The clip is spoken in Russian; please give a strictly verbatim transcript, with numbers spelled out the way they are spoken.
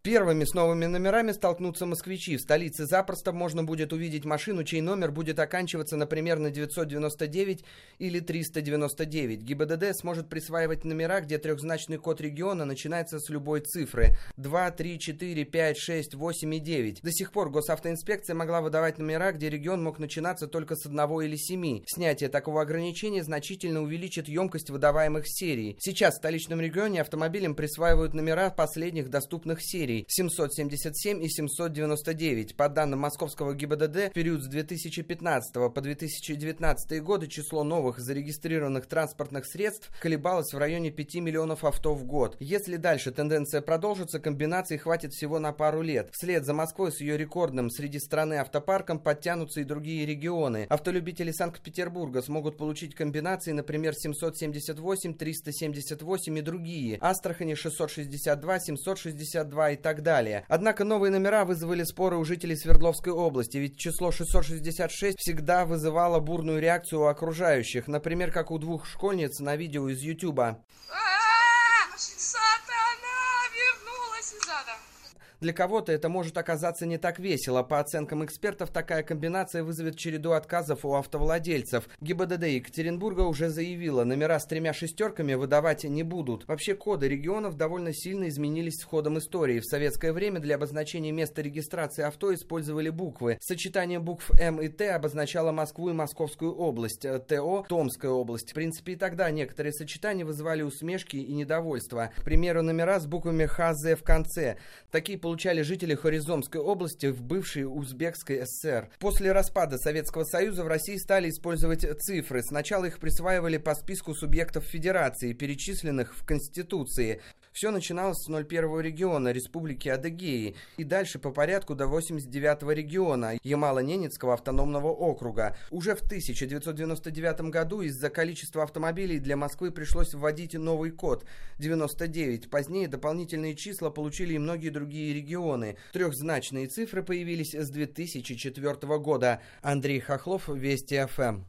Первыми с новыми номерами столкнутся москвичи. В столице запросто можно будет увидеть машину, чей номер будет оканчиваться, например, на девятьсот девяносто девять или триста девяносто девять. ГИБДД сможет присваивать номера, где трехзначный код региона начинается с любой цифры: два, три, четыре, пять, шесть, восемь и девять. До сих пор госавтоинспекция могла выдавать номера, где регион мог начинаться только с одного или семи. Снятие такого ограничения значительно увеличит емкость выдаваемых серий. Сейчас в столичном регионе автомобилям присваивают номера последних доступных серий: семьсот семьдесят семь и семьсот девяносто девять. По данным московского ГИБДД, в период с две тысячи пятнадцатого по две тысячи девятнадцатый годы число новых зарегистрированных транспортных средств колебалось в районе пяти миллионов авто в год. Если дальше тенденция продолжится, комбинаций хватит всего на пару лет. Вслед за Москвой с ее рекордным среди страны автопарком подтянутся и другие регионы. Автолюбители Санкт-Петербурга смогут получить комбинации, например, семьсот семьдесят восемь, триста семьдесят восемь и другие. Астрахани шестьсот шестьдесят два, семьсот шестьдесят два и так далее. Однако новые номера вызвали споры у жителей Свердловской области, ведь число шестьсот шестьдесят шесть всегда вызывало бурную реакцию у окружающих, например, как у двух школьниц на видео из Ютуба. Для кого-то это может оказаться не так весело. По оценкам экспертов, такая комбинация вызовет череду отказов у автовладельцев. ГИБДД Екатеринбурга уже заявила, номера с тремя шестерками выдавать не будут. Вообще, коды регионов довольно сильно изменились с ходом истории. В советское время для обозначения места регистрации авто использовали буквы. Сочетание букв М и Т обозначало Москву и Московскую область, ТО — Томская область. В принципе, и тогда некоторые сочетания вызывали усмешки и недовольство. К примеру, номера с буквами Х З в конце. Такие получали жители Хорезмской области в бывшей Узбекской ССР. После распада Советского Союза в России стали использовать цифры. Сначала их присваивали по списку субъектов федерации, перечисленных в Конституции. Все начиналось с ноль первого региона, Республики Адыгеи, и дальше по порядку до восемьдесят девятого региона, Ямало-Ненецкого автономного округа. Уже в тысяча девятьсот девяносто девятом году из-за количества автомобилей для Москвы пришлось вводить новый код — девяносто девять. Позднее дополнительные числа получили и многие другие регионы. Трехзначные цифры появились с две тысячи четвёртого года. Андрей Хохлов, Вести ФМ.